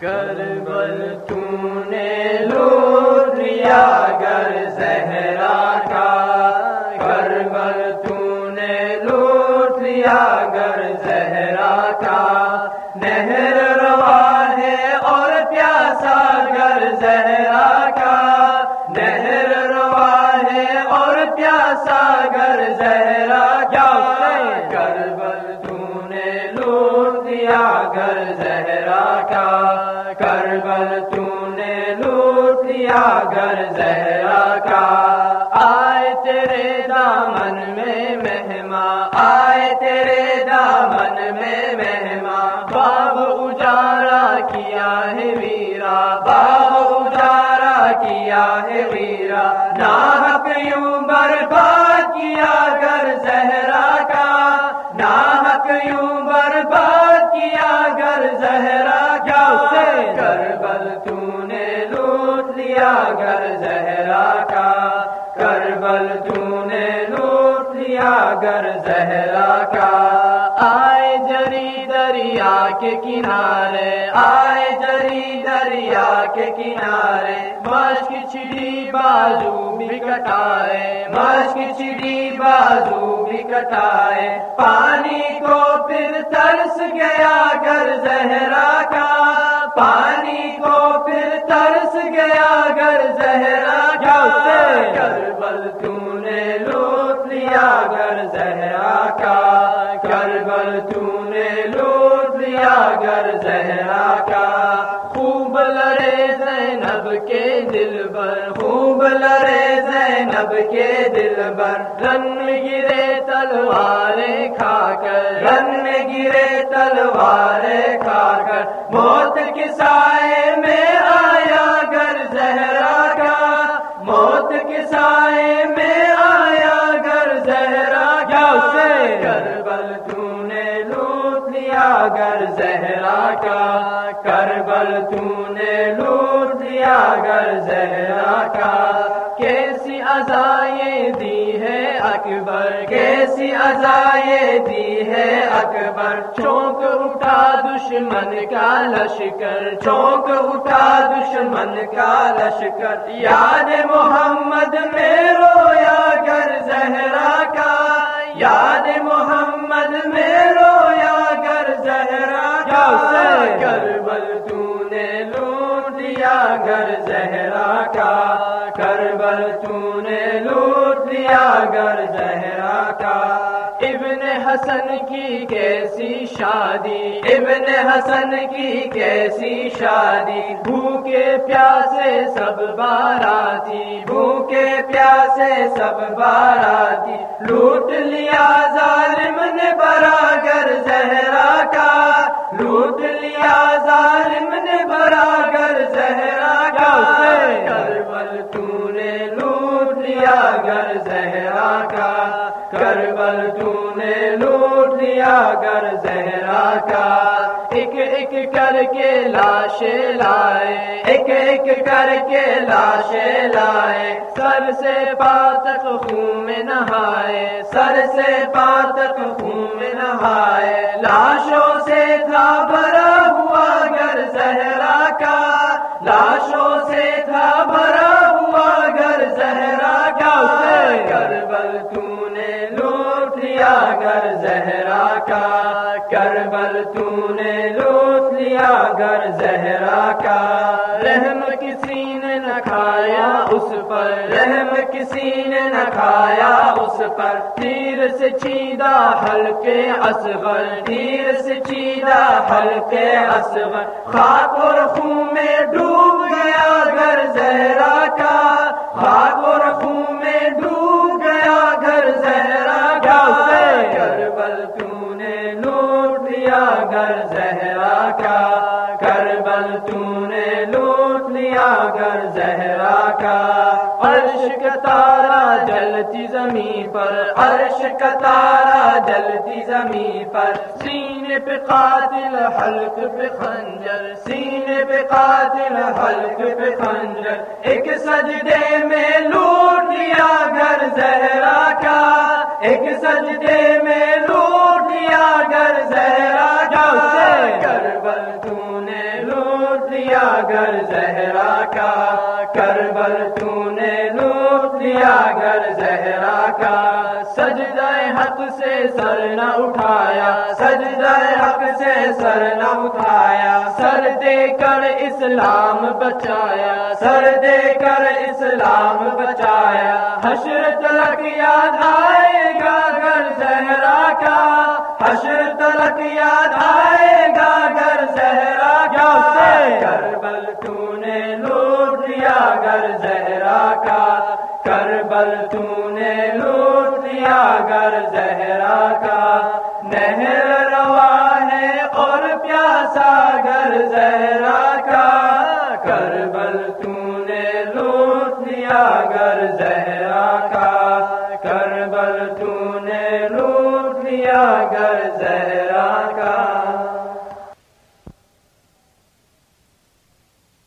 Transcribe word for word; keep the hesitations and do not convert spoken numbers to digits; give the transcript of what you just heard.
کربل تو نے لوٹ لیا گر زہرا کا، کربل تو نے لوٹ لیا گر زہرا کا، نہر روا ہے اور پیاسا گر زہرا کا، نہر روا ہے اور پیاسا گر زہرا کا، کربل تو نے لوٹ لیا گر زہرا کا، کربل تو نے لوٹ لیا گر زہرا کا، آئے تیرے دامن میں مہماں، آئے تیرے دامن میں مہماں، باغ اجارا کیا ہے ویرا، باغ اجارا کیا ہے ویرا، ناحق یوں برباد کیا گر زہرا کا، ناحق یوں برباد کیا گر زہرا کا، کربل تو نے لوٹ لیا گر زہرا کا، کربل تو نے لوٹ لیا گر زہرا کا، آئے جری دریا کے کنارے، آئے جری دریا کے کنارے، مشک چھڑی بازو بھی کٹائے، مشک چھڑی بازو بھی کٹائے، پانی کو پھر ترس گیا گر زہرا کا، پانی کو پھر ترس گیا گر زہرا کا، کربل تو نے لوٹ لیا گر زہرا کا، کربل تو نے لوٹ لیا گر زہرا کا، خوب لڑے زینب کے دل بر، خوب لڑے زینب کے دل بر، رن گرے تلواریں کھا کر، رن گرے تلواریں کھا کر، موت کے سائے میں آیا گر زہرا کا، موت کے سائے میں آیا گر زہرا کا، کربل تو نے لوٹ لیا گر زہرا کا، کربل تو نے لوٹ لیا گر زہرا کا، کیسی عزائیں دی ہے اکبر، کیسی عزائیں دی ہے اکبر، چونک اٹھا دشمن کا لشکر، چونک اٹھا دشمن کا لشکر، یاد محمد میں رویا گر زہرا کا، یاد محمد میں رویا گر زہرا کا، کربل تو نے لوٹ لیا گر زہرا کا، کربل تو نے لوٹ لیا گر زہرا کا، ابن حسن کی کیسی شادی، ابن حسن کی کیسی شادی، بھوکے پیاسے سب باراتی، بھوکے پیاسے سب باراتی، لوٹ لیا ظالم نے براگر زہرا کا، لوٹ لیا ظالم نے براگر زہرا کا، کربل تو نے لوٹ لیا گر زہرا کا، کربل تو نے لوٹ لیا گر زہرا کا، ایک ایک کر کے لاشیں لائے، ایک ایک کر کے لاشیں لائے، سر سے پاں تک خون میں نہائے، سر سے پاں تک خون میں نہائے، لاشوں سے تھا بھرا ہوا گر زہرا کا، لاشوں سے تھا بھرا ہوا گر زہرا کا، کربل تو نے لوٹ لیا گر زہرا کا، کربل تو نے لوٹ لیا گر زہرا کا، رحم کسی نے نہ کھایا اس پر، رحم کسی نے نہ کھایا اس پر، تیر سے چیدہ حلقے اصغر، تیر سے چیدہ حلقے اصغر، خاک اور خون میں ڈوب گیا گر زہرا کا، خاک اور خون میں ڈوب گیا گر زہرا کا، کربل تو نے لوٹ لیا گر زہرا کا، کربل تو نے لوٹ لیا گر زہرا کا، عرش کا تارا جلتی زمین پر، عرش کا تارا جلتی زمین پر، سینے پہ قاتل حلق پہ خنجر، سینے پہ قاتل حلق پہ خنجر، ایک سجدے میں لوٹ لیا گر زہرا کا، ایک سجدے میں لوٹ لیا گر زہرا کا، کربل تو نے لوٹ لیا گر زہرا کا، کربل تو نے لوٹ لیا گر زہرا کا، سجدہ حق سے سر نہ اٹھایا، سجدہ حق سے سر نہ اٹھایا، سر دے کر اسلام بچایا، سر دے کر اسلام بچایا، حشر تلک یاد آئے گا گر زہرا کا، حشر تلک یاد آئے گا گر زہرا کا، کربل تو نے لوٹ لیا گر زہرا کا، کربل تو نے لوٹ لیا گر زہرا کا، نہر روا ہے اور پیاسا گر زہرا کا، کربل تو نے لوٹ لیا گر زہرا کا، کربل تو نے لوٹ لیا گر